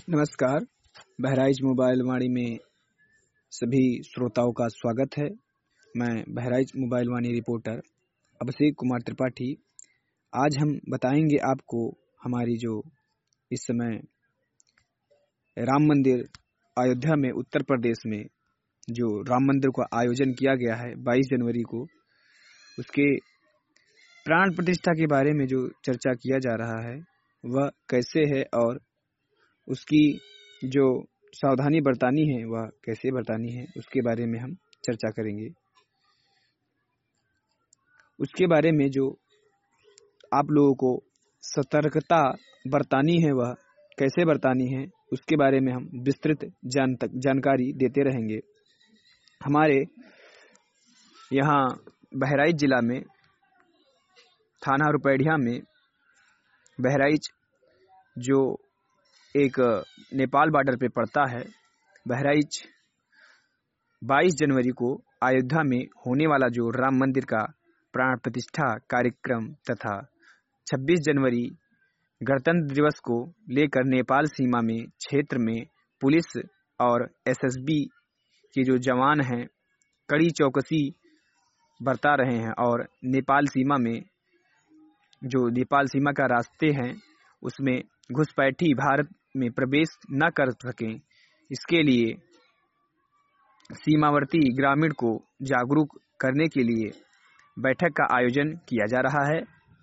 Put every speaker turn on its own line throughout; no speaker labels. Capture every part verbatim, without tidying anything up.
नमस्कार, बहराइच मोबाइल वाणी में सभी श्रोताओं का स्वागत है। मैं बहराइच मोबाइल वाणी रिपोर्टर अभिषेक कुमार त्रिपाठी। आज हम बताएंगे आपको हमारी जो इस समय राम मंदिर अयोध्या में उत्तर प्रदेश में जो राम मंदिर का आयोजन किया गया है बाईस जनवरी को, उसके प्राण प्रतिष्ठा के बारे में जो चर्चा किया जा रहा है वह कैसे है और उसकी जो सावधानी बरतानी है वह कैसे बरतानी है, उसके बारे में हम चर्चा करेंगे। उसके बारे में जो आप लोगों को सतर्कता बरतानी है वह कैसे बरतानी है, उसके बारे में हम विस्तृत जान तक जानकारी देते रहेंगे। हमारे यहाँ बहराइच जिला में थाना रुपैडिया में बहराइच जो एक नेपाल बॉर्डर पे पड़ता है, बहराइच बाईस जनवरी को अयोध्या में होने वाला जो राम मंदिर का प्राण प्रतिष्ठा कार्यक्रम तथा छब्बीस जनवरी गणतंत्र दिवस को लेकर नेपाल सीमा में क्षेत्र में पुलिस और एसएसबी के जो जवान हैं कड़ी चौकसी बरता रहे हैं और नेपाल सीमा में जो नेपाल सीमा का रास्ते हैं उसमें घुसपैठी भारत में प्रवेश न कर सकें, इसके लिए सीमावर्ती ग्रामीण को जागरूक करने के लिए बैठक का आयोजन किया जा रहा है।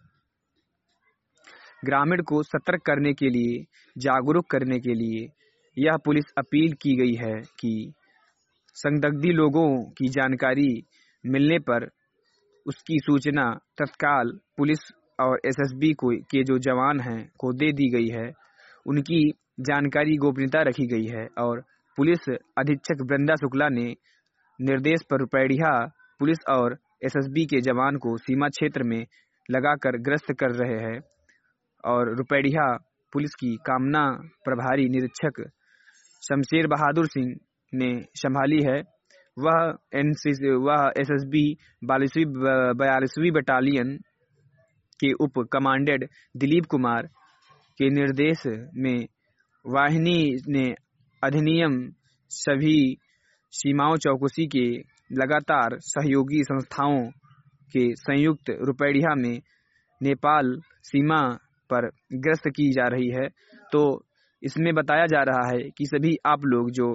ग्रामीण को सतर्क करने के लिए, जागरूक करने के लिए यह पुलिस अपील की गई है कि संदिग्ध लोगों की जानकारी मिलने पर उसकी सूचना तत्काल पुलिस और एसएसबी को के जो जवान हैं को दे दी गई है। उनकी जानकारी गोपनीयता रखी गई है और पुलिस अधीक्षक वृंदा शुक्ला ने निर्देश पर रुपैडिया पुलिस और एसएसबी के जवान को सीमा क्षेत्र में लगाकर गश्त कर रहे हैं। और रुपैडिया पुलिस की कामना प्रभारी निरीक्षक शमशेर बहादुर सिंह ने संभाली है। वह एनसीसी वह एसएसबी बयालीसवीं बयालीसवीं बटालियन के उप कमांडेंट दिलीप कुमार के निर्देश में वाहिनी ने अधिनियम सभी सीमाओं चौकसी के लगातार सहयोगी संस्थाओं के संयुक्त रुपैडिया में नेपाल सीमा पर गश्त की जा रही है। तो इसमें बताया जा रहा है कि सभी आप लोग जो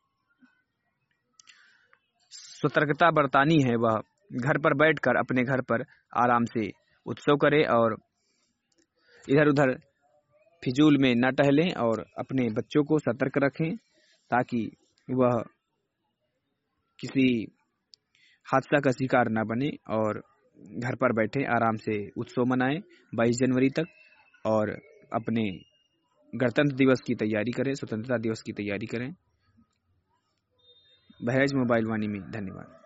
सतर्कता बरतानी है वह घर पर बैठकर अपने घर पर आराम से उत्सव करें और इधर उधर फिजूल में न टहलें और अपने बच्चों को सतर्क रखें ताकि वह किसी हादसा का शिकार न बने और घर पर बैठे आराम से उत्सव मनाएं बाईस जनवरी तक और अपने गणतंत्र दिवस की तैयारी करें, स्वतंत्रता दिवस की तैयारी करें। बहराइच मोबाइल वाणी में धन्यवाद।